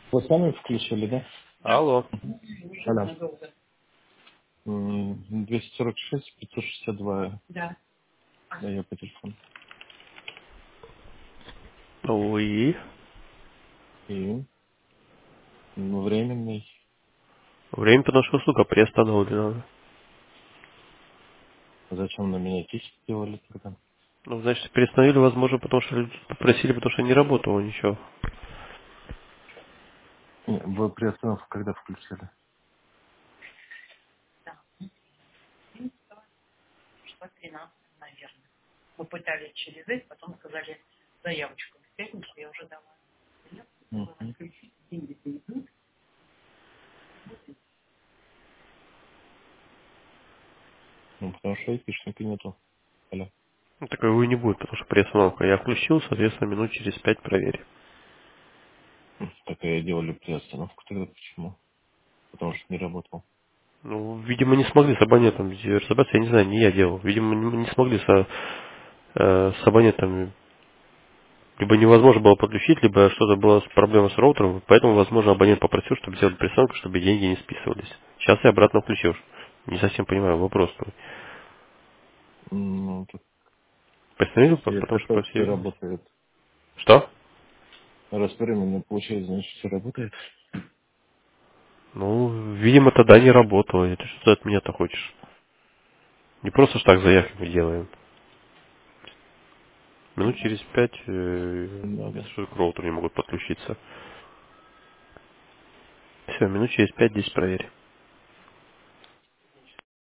Вы сами включили, да? Алло. Алло. 246, 562. Да, я по телефону. Уи. И временный. Время, потому что услуга приостановлена. Зачем на меня кисть сделали тогда? Ну, значит, приостановили, возможно, потому что люди попросили, потому что не работало ничего. Не, вы приостановку когда включили? Мгм. Ну, потому что айпишника нету. Алло. Ну, такой не будет, потому что приостановка. Я включил, соответственно, минут через 5 проверь. Так и делали приостановку тогда почему? Потому что не работал. Ну, видимо, не смогли с абонентом разобраться, я не знаю, не я делал. Видимо, не смогли с абонентом. Либо невозможно было подключить, либо что-то было с проблемой с роутером, поэтому, возможно, абонент попросил, чтобы сделать приостановку, чтобы деньги не списывались. Сейчас я обратно включил. Не совсем понимаю вопрос твой. Ну, тут Постановили, если потому что так все просили. работает. Что? Раз временно получается, значит все работает. Ну, видимо, тогда не работало. Это что ты от меня-то хочешь? Не просто ж так заявки мы делаем. Минут через 5 Да, вместо да. что к роутеру не могут подключиться. Все, минут через 5-10 проверь.